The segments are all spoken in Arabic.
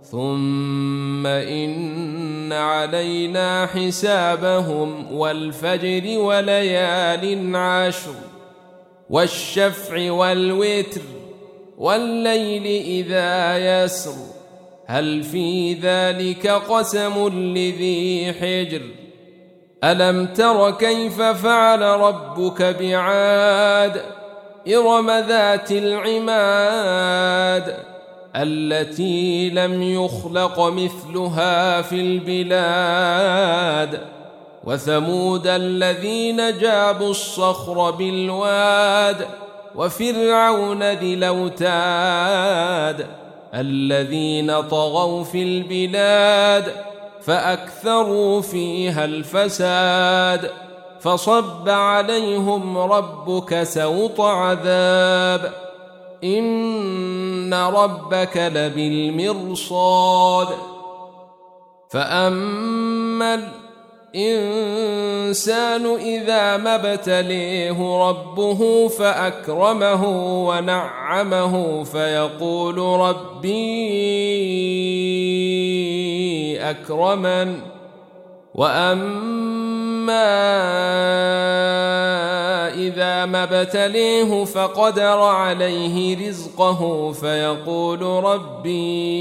ثم إن علينا حسابهم والفجر وليال عشر والشفع والوتر والليل إذا يسر هل في ذلك قسم لذي حجر ألم تر كيف فعل ربك بعاد إرم ذات العماد التي لم يخلق مثلها في البلاد وثمود الذين جابوا الصخر بالواد وفرعون ذي الأوتاد الذين طغوا في البلاد فأكثروا فيها الفساد فصب عليهم ربك سوط عذاب إن ربك لبالمرصاد فأما الإنسان إذا ما ابتليه ربه فأكرمه ونعمه فيقول ربي أكرمن وأما إذا ما ابتليه فقدر عليه رزقه فيقول ربي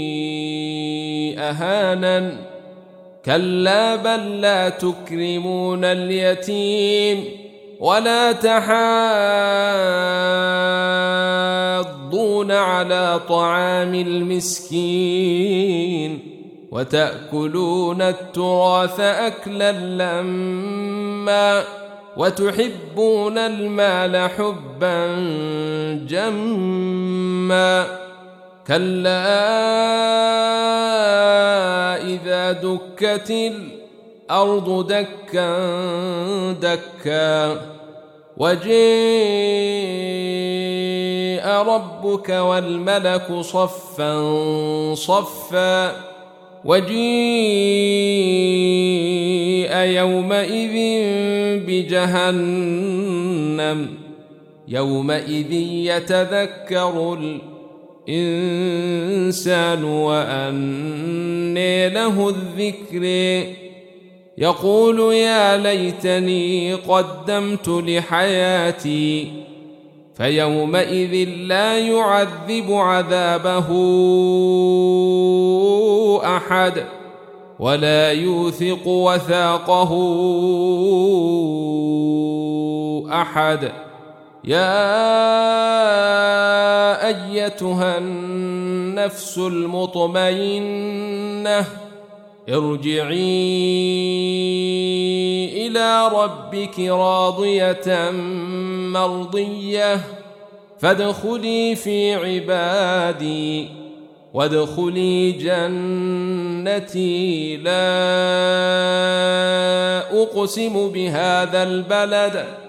أهانن كلا بل لا تكرمون اليتيم ولا تحاضون على طعام المسكين وتأكلون التراث أكلا لما وتحبون المال حبا جما كلا إذا دكت الأرض دكا دكا وجيء ربك والملك صفا صفا وجيء يومئذ بجهنم يومئذ يتذكر الإنسان وأنى له الذكر يقول يا ليتني قدمت لحياتي فيومئذ لا يعذب عذابه أحد ولا يوثق وثاقه أحد يا أيتها النفس المطمئنة ارجعي إلى ربك راضية مرضية فادخلي في عبادي وادخلي جنتي لا أقسم بهذا البلد